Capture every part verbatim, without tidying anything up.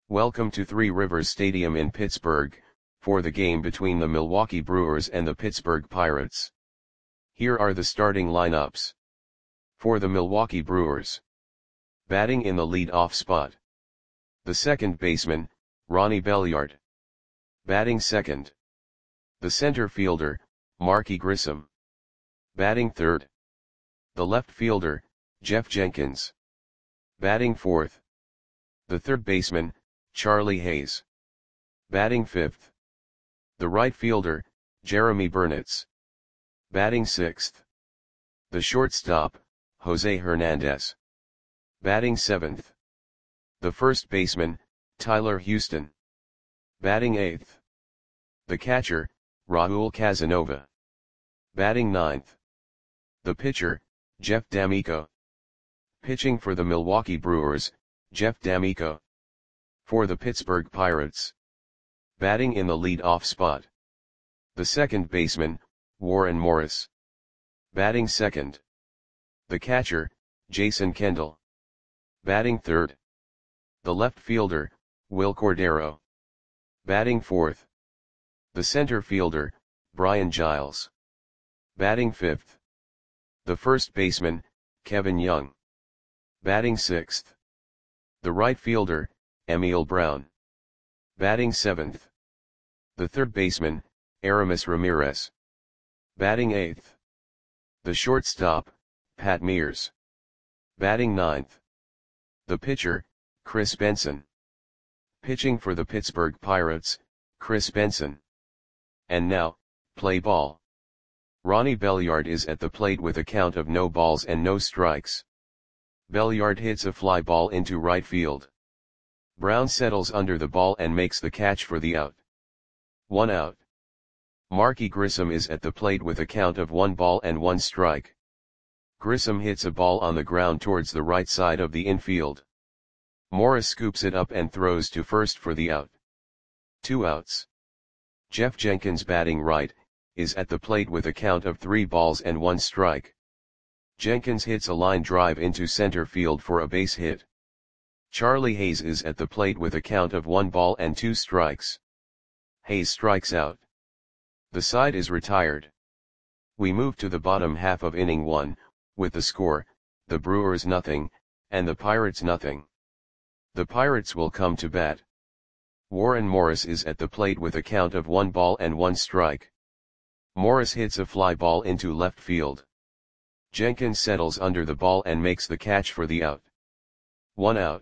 Welcome to Three Rivers Stadium in Pittsburgh, for the game between the Milwaukee Brewers and the Pittsburgh Pirates. Here are the starting lineups. For the Milwaukee Brewers. Batting in the lead-off spot. The second baseman, Ronnie Belliard. Batting second. The center fielder, Marky Grissom. Batting third. The left fielder, Jeff Jenkins. Batting fourth. The third baseman, Charlie Hayes. Batting fifth. The right fielder, Jeremy Burnitz. Batting sixth. The shortstop, Jose Hernandez. Batting seventh. The first baseman, Tyler Houston. Batting eighth. The catcher, Raul Casanova. Batting ninth. The pitcher, Jeff D'Amico. Pitching for the Milwaukee Brewers, Jeff D'Amico. For the Pittsburgh Pirates. Batting in the lead-off spot. The second baseman, Warren Morris. Batting second. The catcher, Jason Kendall. Batting third. The left fielder, Wil Cordero. Batting fourth. The center fielder, Brian Giles. Batting fifth. The first baseman, Kevin Young. Batting sixth. The right fielder, Emil Brown. Batting seventh. The third baseman, Aramis Ramirez. Batting eighth. The shortstop, Pat Mears. Batting ninth. The pitcher, Chris Benson. Pitching for the Pittsburgh Pirates, Chris Benson. And now, play ball. Ronnie Belliard is at the plate with a count of no balls and no strikes. Belliard hits a fly ball into right field. Brown settles under the ball and makes the catch for the out. One out. Marky Grissom is at the plate with a count of one ball and one strike. Grissom hits a ball on the ground towards the right side of the infield. Morris scoops it up and throws to first for the out. Two outs. Jeff Jenkins, batting right, is at the plate with a count of three balls and one strike. Jenkins hits a line drive into center field for a base hit. Charlie Hayes is at the plate with a count of one ball and two strikes. Hayes strikes out. The side is retired. We move to the bottom half of inning one, with the score, the Brewers nothing, and the Pirates nothing. The Pirates will come to bat. Warren Morris is at the plate with a count of one ball and one strike. Morris hits a fly ball into left field. Jenkins settles under the ball and makes the catch for the out. One out.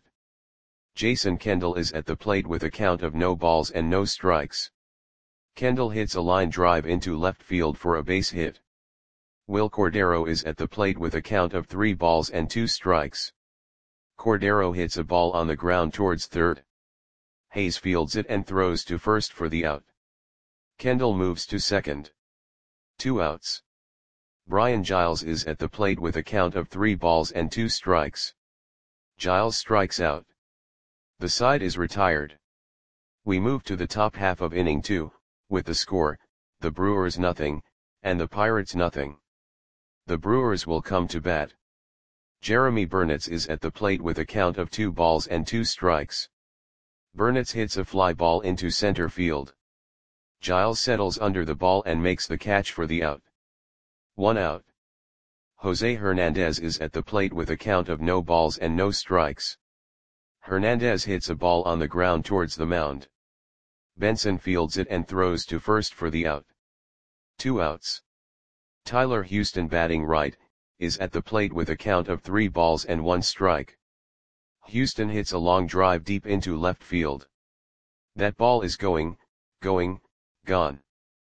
Jason Kendall is at the plate with a count of no balls and no strikes. Kendall hits a line drive into left field for a base hit. Wil Cordero is at the plate with a count of three balls and two strikes. Cordero hits a ball on the ground towards third. Hayes fields it and throws to first for the out. Kendall moves to second. Two outs. Brian Giles is at the plate with a count of three balls and two strikes. Giles strikes out. The side is retired. We move to the top half of inning two, with the score, the Brewers nothing, and the Pirates nothing. The Brewers will come to bat. Jeremy Burnitz is at the plate with a count of two balls and two strikes. Burnitz hits a fly ball into center field. Giles settles under the ball and makes the catch for the out. One out. Jose Hernandez is at the plate with a count of no balls and no strikes. Hernandez hits a ball on the ground towards the mound. Benson fields it and throws to first for the out. Two outs. Tyler Houston, batting right, is at the plate with a count of three balls and one strike. Houston hits a long drive deep into left field. That ball is going, going, gone.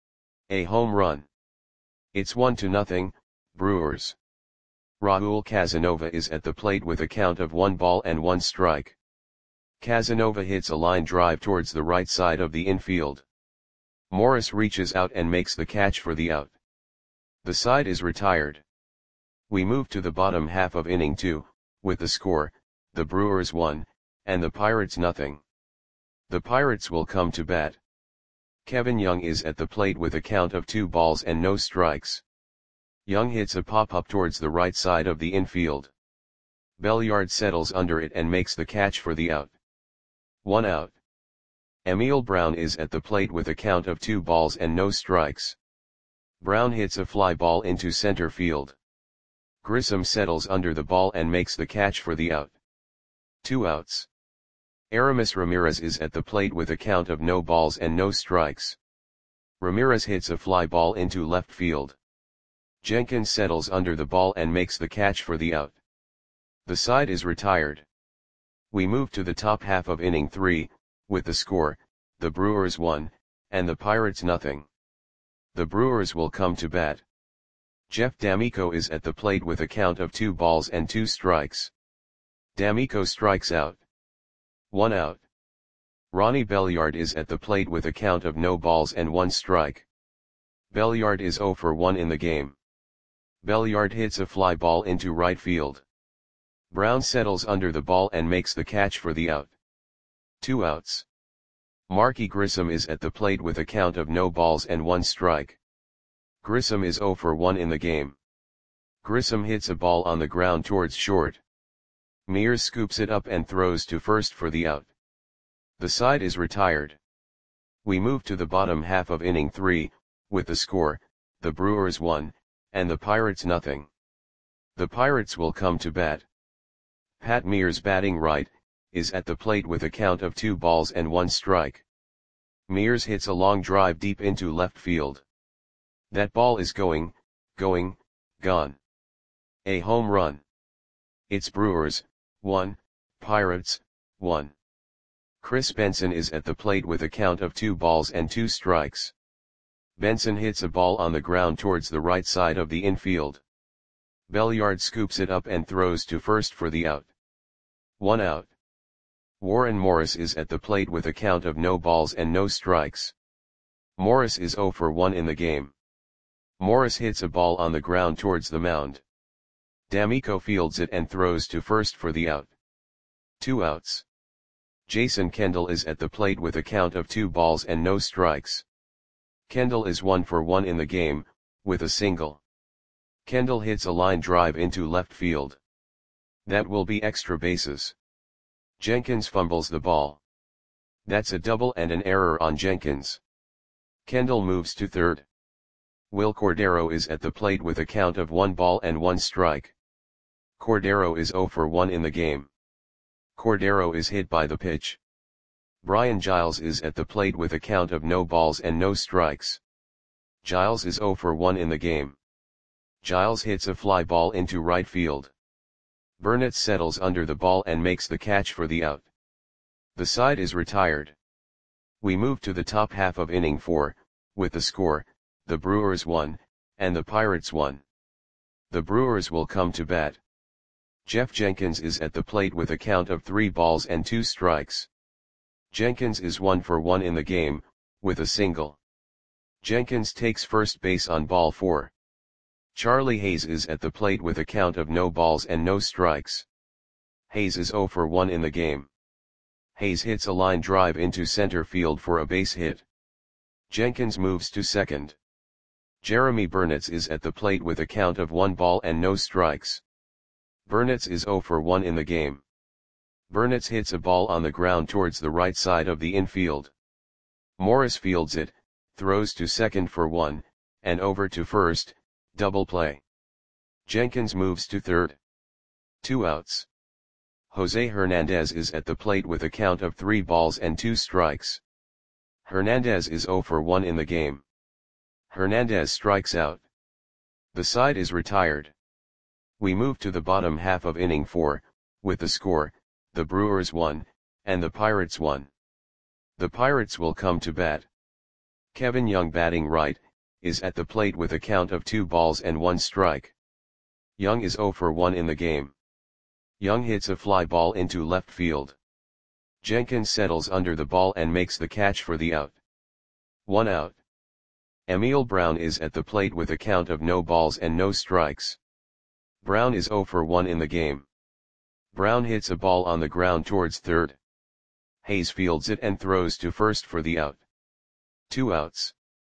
A home run. It's one to nothing, Brewers. Raul Casanova is at the plate with a count of one ball and one strike. Casanova hits a line drive towards the right side of the infield. Morris reaches out and makes the catch for the out. The side is retired. We move to the bottom half of inning two, with the score, the Brewers one, and the Pirates nothing. The Pirates will come to bat. Kevin Young is at the plate with a count of two balls and no strikes. Young hits a pop-up towards the right side of the infield. Belliard settles under it and makes the catch for the out. one out. Emil Brown is at the plate with a count of two balls and no strikes. Brown hits a fly ball into center field. Grissom settles under the ball and makes the catch for the out. Two outs. Aramis Ramirez is at the plate with a count of no balls and no strikes. Ramirez hits a fly ball into left field. Jenkins settles under the ball and makes the catch for the out. The side is retired. We move to the top half of inning three, with the score, the Brewers one, and the Pirates nothing. The Brewers will come to bat. Jeff D'Amico is at the plate with a count of two balls and two strikes. D'Amico strikes out. One out. Ronnie Belliard is at the plate with a count of no balls and one strike. Belliard is oh for one in the game. Belliard hits a fly ball into right field. Brown settles under the ball and makes the catch for the out. Two outs. Marky Grissom is at the plate with a count of no balls and one strike. Grissom is oh for one in the game. Grissom hits a ball on the ground towards short. Mears scoops it up and throws to first for the out. The side is retired. We move to the bottom half of inning three, with the score, the Brewers one, and the Pirates nothing. The Pirates will come to bat. Pat Mears batting right, is at the plate with a count of two balls and one strike. Mears hits a long drive deep into left field. That ball is going, going, gone. A home run. It's Brewers, one, Pirates, one. Chris Benson is at the plate with a count of two balls and two strikes. Benson hits a ball on the ground towards the right side of the infield. Belliard scoops it up and throws to first for the out. One out. Warren Morris is at the plate with a count of no balls and no strikes. Morris is oh for one in the game. Morris hits a ball on the ground towards the mound. D'Amico fields it and throws to first for the out. Two outs. Jason Kendall is at the plate with a count of two balls and no strikes. Kendall is one for one in the game, with a single. Kendall hits a line drive into left field. That will be extra bases. Jenkins fumbles the ball. That's a double and an error on Jenkins. Kendall moves to third. Will Cordero is at the plate with a count of one ball and one strike. Cordero is oh for one in the game. Cordero is hit by the pitch. Brian Giles is at the plate with a count of no balls and no strikes. Giles is oh for one in the game. Giles hits a fly ball into right field. Burnett settles under the ball and makes the catch for the out. The side is retired. We move to the top half of inning four, with the score, the Brewers one, and the Pirates one. The Brewers will come to bat. Jeff Jenkins is at the plate with a count of three balls and two strikes. Jenkins is one for one in the game, with a single. Jenkins takes first base on ball four. Charlie Hayes is at the plate with a count of no balls and no strikes. Hayes is oh for one in the game. Hayes hits a line drive into center field for a base hit. Jenkins moves to second. Jeremy Burnett is at the plate with a count of one ball and no strikes. Burnett is oh for one in the game. Burnett hits a ball on the ground towards the right side of the infield. Morris fields it, throws to second for one, and over to first, double play. Jenkins moves to third. Two outs. Jose Hernandez is at the plate with a count of three balls and two strikes. Hernandez is oh for one in the game. Hernandez strikes out. The side is retired. We move to the bottom half of inning four, with the score, the Brewers one, and the Pirates one. The Pirates will come to bat. Kevin Young batting right, is at the plate with a count of two balls and one strike. Young is oh for one in the game. Young hits a fly ball into left field. Jenkins settles under the ball and makes the catch for the out. One out. Emil Brown is at the plate with a count of no balls and no strikes. Brown is oh for one in the game. Brown hits a ball on the ground towards third. Hayes fields it and throws to first for the out. Two outs.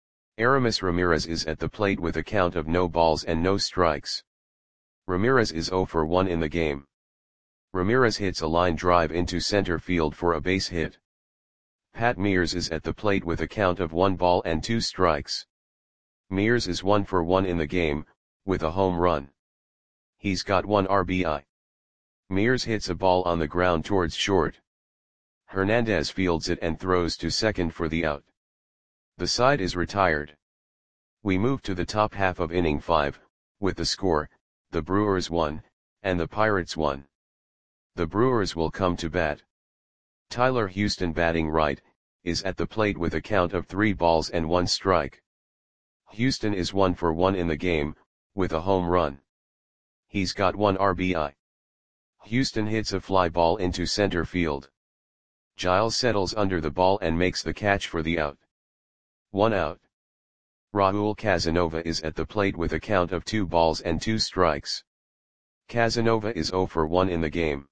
Aramis Ramirez is at the plate with a count of no balls and no strikes. Ramirez is oh for one in the game. Ramirez hits a line drive into center field for a base hit. Pat Mears is at the plate with a count of one ball and two strikes. Mears is one for one in the game, with a home run. He's got one R B I. Mears hits a ball on the ground towards short. Hernandez fields it and throws to second for the out. The side is retired. We move to the top half of inning five, with the score, the Brewers won, and the Pirates won. The Brewers will come to bat. Tyler Houston, batting right, is at the plate with a count of three balls and one strike. Houston is one for one in the game, with a home run. He's got one R B I. Houston hits a fly ball into center field. Giles settles under the ball and makes the catch for the out. One out. Raul Casanova is at the plate with a count of two balls and two strikes. Casanova is zero for one in the game.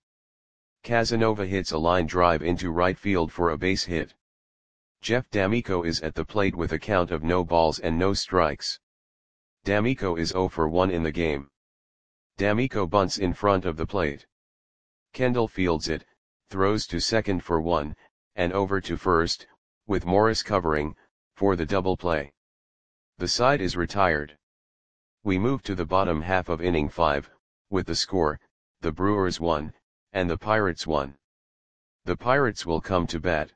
Casanova hits a line drive into right field for a base hit. Jeff D'Amico is at the plate with a count of no balls and no strikes. D'Amico is zero for one in the game. D'Amico bunts in front of the plate. Kendall fields it, throws to second for one, and over to first, with Morris covering, for the double play. The side is retired. We move to the bottom half of inning five, with the score, the Brewers won, and the Pirates won. The Pirates will come to bat.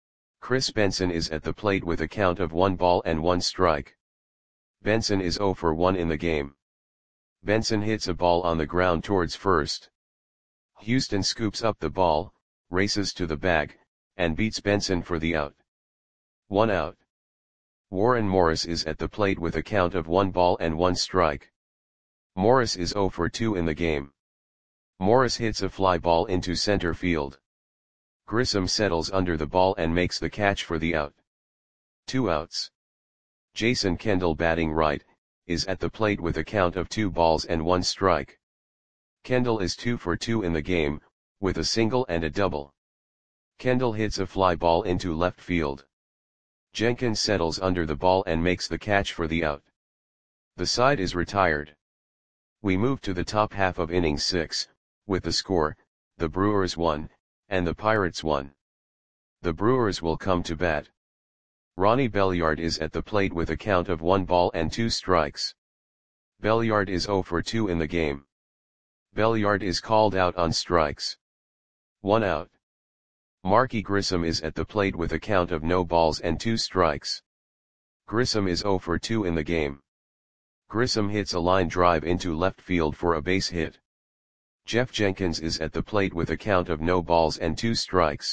Chris Benson is at the plate with a count of one ball and one strike. Benson is zero for one in the game. Benson hits a ball on the ground towards first. Houston scoops up the ball, races to the bag, and beats Benson for the out. One out. Warren Morris is at the plate with a count of one ball and one strike. Morris is zero for two in the game. Morris hits a fly ball into center field. Grissom settles under the ball and makes the catch for the out. Two outs. Jason Kendall, batting right, is at the plate with a count of two balls and one strike. Kendall is two for two in the game, with a single and a double. Kendall hits a fly ball into left field. Jenkins settles under the ball and makes the catch for the out. The side is retired. We move to the top half of inning six, with the score, the Brewers won, and the Pirates won. The Brewers will come to bat. Ronnie Belliard is at the plate with a count of one ball and two strikes. Belliard is zero for two in the game. Belliard is called out on strikes. One out. Marky Grissom is at the plate with a count of no balls and two strikes. Grissom is zero for two in the game. Grissom hits a line drive into left field for a base hit. Jeff Jenkins is at the plate with a count of no balls and two strikes.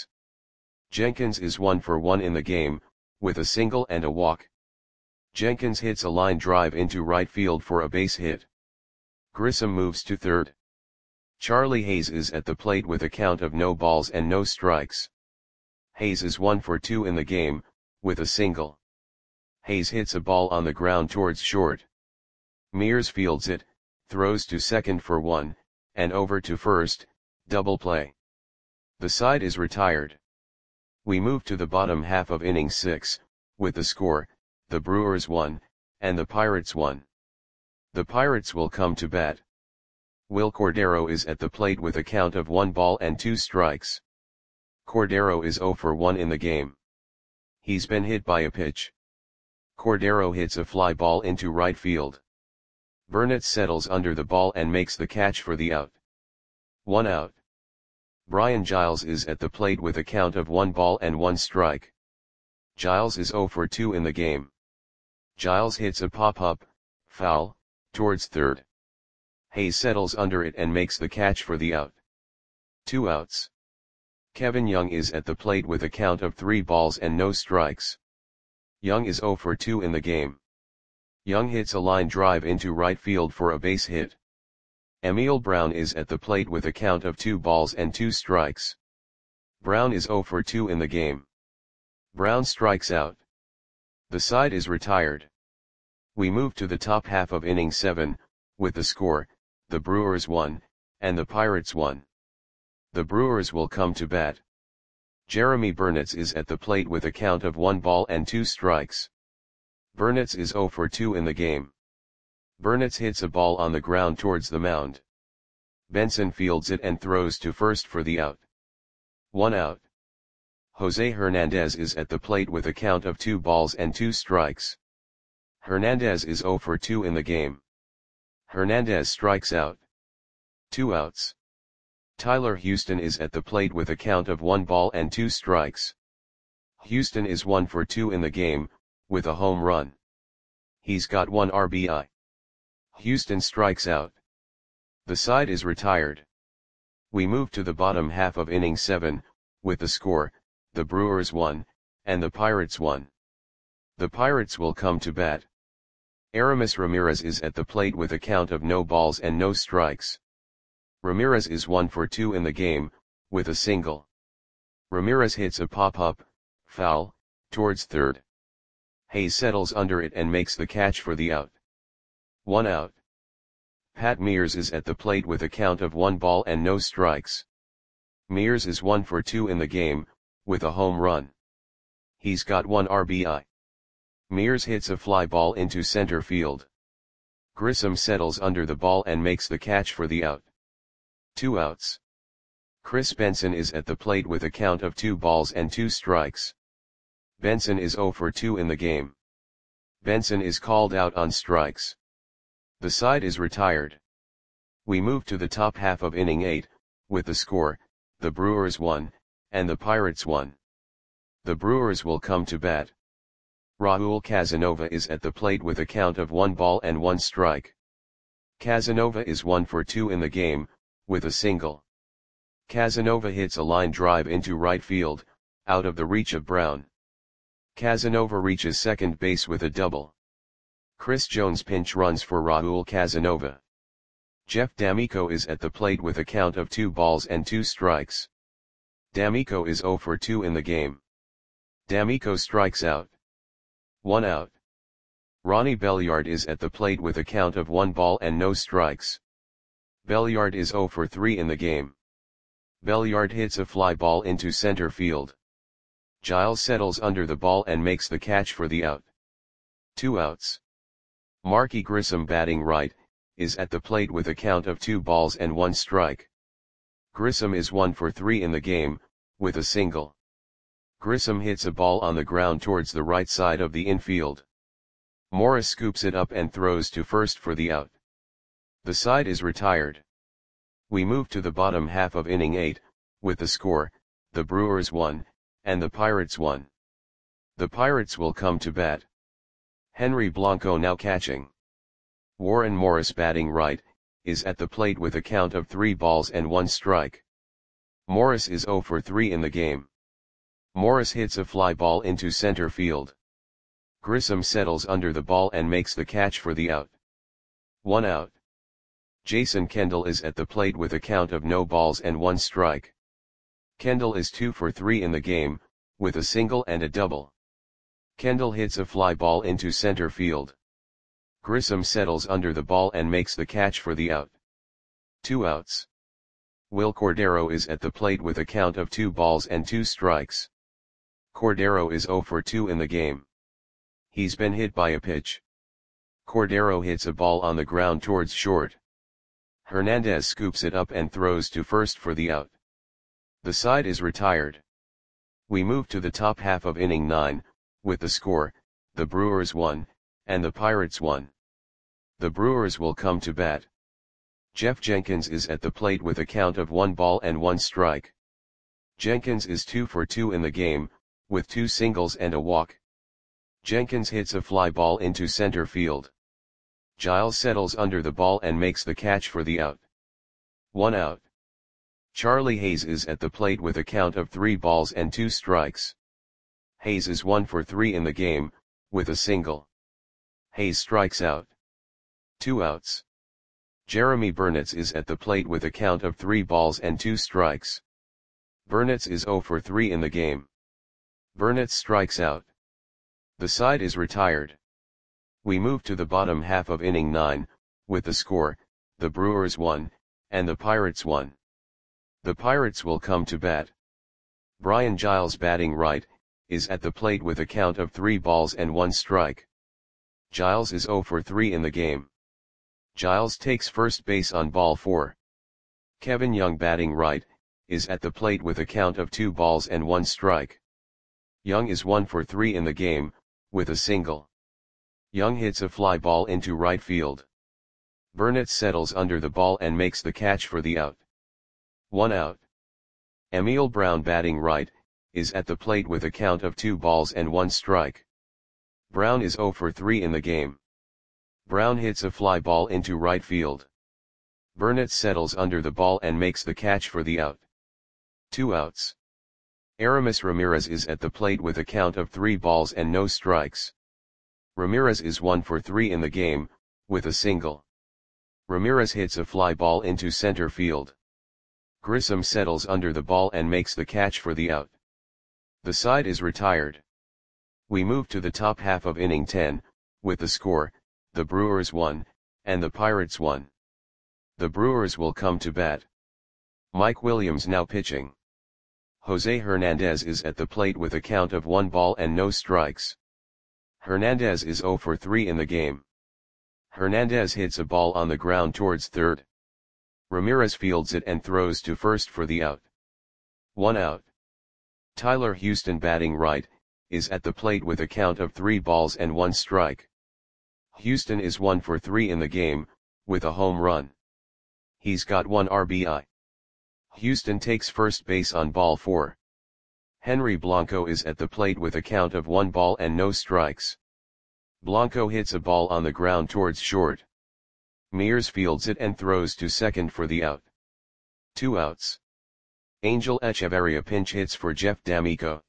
Jenkins is one for one in the game, with a single and a walk. Jenkins hits a line drive into right field for a base hit. Grissom moves to third. Charlie Hayes is at the plate with a count of no balls and no strikes. Hayes is one for two in the game, with a single. Hayes hits a ball on the ground towards short. Mears fields it, throws to second for one, and over to first, double play. The side is retired. We move to the bottom half of inning six, with the score, the Brewers won, and the Pirates won. The Pirates will come to bat. Will Cordero is at the plate with a count of one ball and two strikes. Cordero is zero for one in the game. He's been hit by a pitch. Cordero hits a fly ball into right field. Burnett settles under the ball and makes the catch for the out. One out. Brian Giles is at the plate with a count of one ball and one strike. Giles is zero for two in the game. Giles hits a pop-up, foul, towards third. Hayes settles under it and makes the catch for the out. Two outs. Kevin Young is at the plate with a count of three balls and no strikes. Young is zero for two in the game. Young hits a line drive into right field for a base hit. Emil Brown is at the plate with a count of two balls and two strikes. Brown is zero for two in the game. Brown strikes out. The side is retired. We move to the top half of inning seven, with the score, the Brewers won, and the Pirates won. The Brewers will come to bat. Jeremy Burnitz is at the plate with a count of one ball and two strikes. Burnitz is zero for two in the game. Burnitz hits a ball on the ground towards the mound. Benson fields it and throws to first for the out. One out. Jose Hernandez is at the plate with a count of two balls and two strikes. Hernandez is zero for two in the game. Hernandez strikes out. Two outs. Tyler Houston is at the plate with a count of one ball and two strikes. Houston is one for two in the game, with a home run. He's got one R B I. Houston strikes out. The side is retired. We move to the bottom half of inning seven, with the score, the Brewers won, and the Pirates won. The Pirates will come to bat. Aramis Ramirez is at the plate with a count of no balls and no strikes. Ramirez is one for two in the game, with a single. Ramirez hits a pop-up, foul, towards third. Hayes settles under it and makes the catch for the out. One out. Pat Mears is at the plate with a count of one ball and no strikes. Mears is one for two in the game, with a home run. He's got one R B I. Mears hits a fly ball into center field. Grissom settles under the ball and makes the catch for the out. Two outs. Chris Benson is at the plate with a count of two balls and two strikes. Benson is zero for two in the game. Benson is called out on strikes. The side is retired. We move to the top half of inning eight, with the score, the Brewers won, and the Pirates won. The Brewers will come to bat. Raul Casanova is at the plate with a count of one ball and one strike. Casanova is one for two in the game, with a single. Casanova hits a line drive into right field, out of the reach of Brown. Casanova reaches second base with a double. Chris Jones pinch runs for Raul Casanova. Jeff D'Amico is at the plate with a count of two balls and two strikes. D'Amico is zero for two in the game. D'Amico strikes out. One out. Ronnie Belliard is at the plate with a count of one ball and no strikes. Belliard is zero for three in the game. Belliard hits a fly ball into center field. Giles settles under the ball and makes the catch for the out. Two outs. Marky Grissom, batting right, is at the plate with a count of two balls and one strike. Grissom is one for three in the game, with a single. Grissom hits a ball on the ground towards the right side of the infield. Morris scoops it up and throws to first for the out. The side is retired. We move to the bottom half of inning eight, with the score, the Brewers won, and the Pirates won. The Pirates will come to bat. Henry Blanco now catching. Warren Morris, batting right, is at the plate with a count of three balls and one strike. Morris is zero for three in the game. Morris hits a fly ball into center field. Grissom settles under the ball and makes the catch for the out. One out. Jason Kendall is at the plate with a count of no balls and one strike. Kendall is two for three in the game, with a single and a double. Kendall hits a fly ball into center field. Grissom settles under the ball and makes the catch for the out. Two outs. Will Cordero is at the plate with a count of two balls and two strikes. Cordero is zero for two in the game. He's been hit by a pitch. Cordero hits a ball on the ground towards short. Hernandez scoops it up and throws to first for the out. The side is retired. We move to the top half of inning nine, with the score, the Brewers won, and the Pirates won. The Brewers will come to bat. Jeff Jenkins is at the plate with a count of one ball and one strike. Jenkins is two for two in the game, with two singles and a walk. Jenkins hits a fly ball into center field. Giles settles under the ball and makes the catch for the out. One out. Charlie Hayes is at the plate with a count of three balls and two strikes. Hayes is one for three in the game, with a single. Hayes strikes out. Two outs. Jeremy Burnitz is at the plate with a count of three balls and two strikes. Burnitz is zero for three in the game. Burnitz strikes out. The side is retired. We move to the bottom half of inning nine, with the score, the Brewers won, and the Pirates won. The Pirates will come to bat. Brian Giles, batting right, is at the plate with a count of three balls and one strike. Giles is zero for three in the game. Giles takes first base on ball four. Kevin Young batting right, is at the plate with a count of two balls and one strike. Young is one for three in the game, with a single. Young hits a fly ball into right field. Burnett settles under the ball and makes the catch for the out. One out. Emil Brown batting right, is at the plate with a count of two balls and one strike. Brown is zero for three in the game. Brown hits a fly ball into right field. Burnett settles under the ball and makes the catch for the out. Two outs. Aramis Ramirez is at the plate with a count of three balls and no strikes. Ramirez is one for three in the game, with a single. Ramirez hits a fly ball into center field. Grissom settles under the ball and makes the catch for the out. The side is retired. We move to the top half of inning ten, with the score, the Brewers one, and the Pirates one. The Brewers will come to bat. Mike Williams now pitching. Jose Hernandez is at the plate with a count of one ball and no strikes. Hernandez is zero for three in the game. Hernandez hits a ball on the ground towards third. Ramirez fields it and throws to first for the out. One out. Tyler Houston batting right, is at the plate with a count of three balls and one strike. Houston is one for three in the game, with a home run. He's got one R B I. Houston takes first base on ball four. Henry Blanco is at the plate with a count of one ball and no strikes. Blanco hits a ball on the ground towards short. Mears fields it and throws to second for the out. Two outs. Angel Echeverria pinch hits for Jeff D'Amico.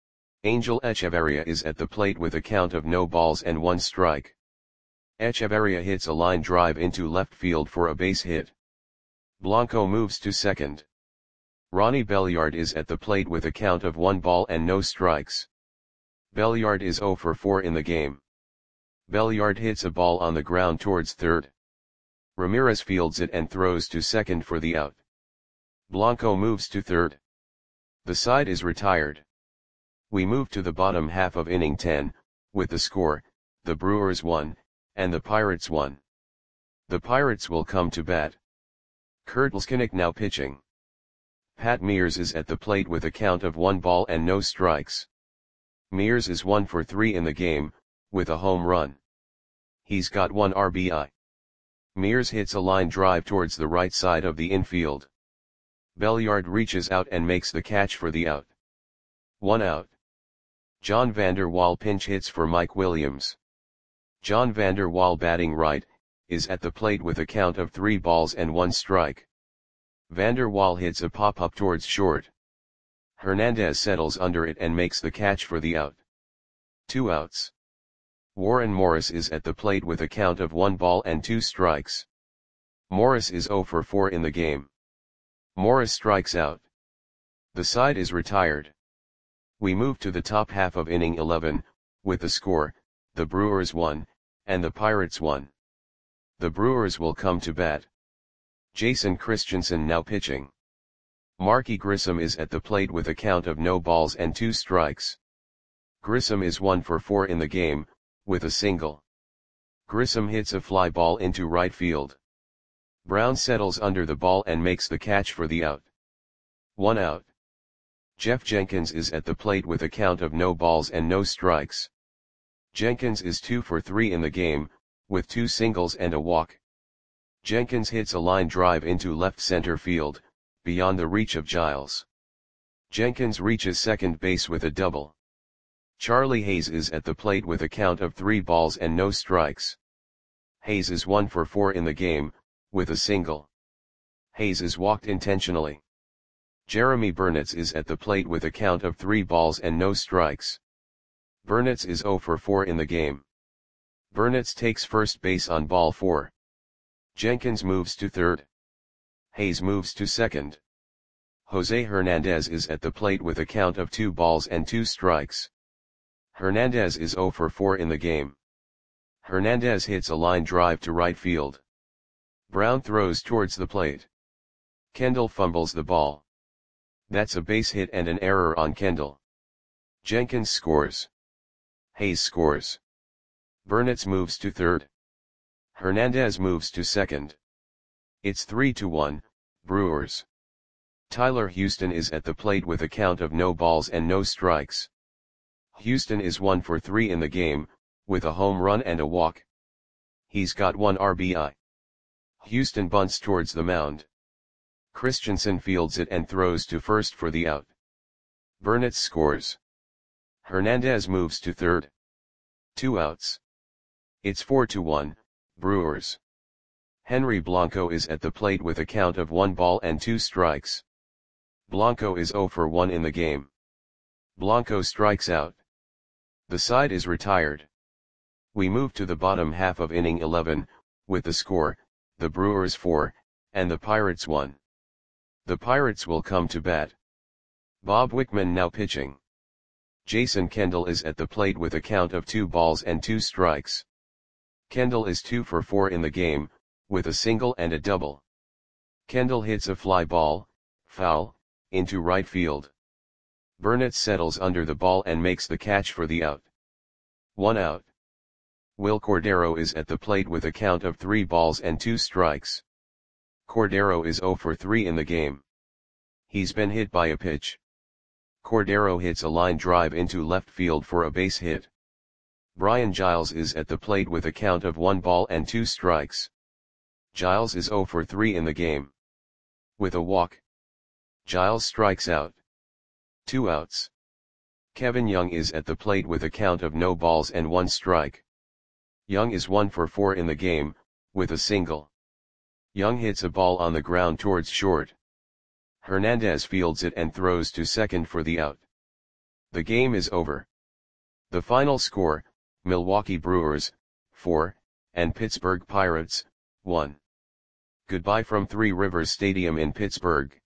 Angel Echeverria is at the plate with a count of no balls and one strike. Echeverria hits a line drive into left field for a base hit. Blanco moves to second. Ronnie Belliard is at the plate with a count of one ball and no strikes. Belliard is zero for four in the game. Belliard hits a ball on the ground towards third. Ramirez fields it and throws to second for the out. Blanco moves to third. The side is retired. We move to the bottom half of inning ten, with the score, the Brewers one, and the Pirates one. The Pirates will come to bat. Kurt Leskinick now pitching. Pat Mears is at the plate with a count of one ball and no strikes. Mears is one for three in the game, with a home run. He's got one R B I. Mears hits a line drive towards the right side of the infield. Belliard reaches out and makes the catch for the out. One out. John Vander Wal pinch hits for Mike Williams. John Vander Wal batting right, is at the plate with a count of three balls and one strike. Vander Wal hits a pop-up towards short. Hernandez settles under it and makes the catch for the out. Two outs. Warren Morris is at the plate with a count of one ball and two strikes. Morris is zero for four in the game. Morris strikes out. The side is retired. We move to the top half of inning eleven, with the score, the Brewers one, and the Pirates one. The Brewers will come to bat. Jason Christensen now pitching. Marky Grissom is at the plate with a count of no balls and two strikes. Grissom is one for four in the game, with a single. Grissom hits a fly ball into right field. Brown settles under the ball and makes the catch for the out. One out. Jeff Jenkins is at the plate with a count of no balls and no strikes. Jenkins is two for three in the game, with two singles and a walk. Jenkins hits a line drive into left center field, beyond the reach of Giles. Jenkins reaches second base with a double. Charlie Hayes is at the plate with a count of three balls and no strikes. Hayes is one for four in the game, with a single. Hayes is walked intentionally. Jeremy Burnitz is at the plate with a count of three balls and no strikes. Burnitz is zero for four in the game. Burnitz takes first base on ball four. Jenkins moves to third. Hayes moves to second. Jose Hernandez is at the plate with a count of two balls and two strikes. Hernandez is zero for four in the game. Hernandez hits a line drive to right field. Brown throws towards the plate. Kendall fumbles the ball. That's a base hit and an error on Kendall. Jenkins scores. Hayes scores. Burnitz moves to third. Hernandez moves to second. It's three to one, Brewers. Tyler Houston is at the plate with a count of no balls and no strikes. Houston is one for three in the game, with a home run and a walk. He's got one R B I. Houston bunts towards the mound. Christensen fields it and throws to first for the out. Burnett scores. Hernandez moves to third. Two outs. It's four to one, Brewers. Henry Blanco is at the plate with a count of one ball and two strikes. Blanco is zero for one in the game. Blanco strikes out. The side is retired. We move to the bottom half of inning eleven, with the score, the Brewers four, and the Pirates one. The Pirates will come to bat. Bob Wickman now pitching. Jason Kendall is at the plate with a count of two balls and two strikes. Kendall is two for four in the game, with a single and a double. Kendall hits a fly ball, foul, into right field. Burnett settles under the ball and makes the catch for the out. One out. Will Cordero is at the plate with a count of three balls and two strikes. Cordero is zero for three in the game. He's been hit by a pitch. Cordero hits a line drive into left field for a base hit. Brian Giles is at the plate with a count of one ball and two strikes. Giles is zero for three in the game. With a walk, Giles strikes out. Two outs. Kevin Young is at the plate with a count of no balls and one strike. Young is one for four in the game, with a single. Young hits a ball on the ground towards short. Hernandez fields it and throws to second for the out. The game is over. The final score, Milwaukee Brewers, four, and Pittsburgh Pirates, one. Goodbye from Three Rivers Stadium in Pittsburgh.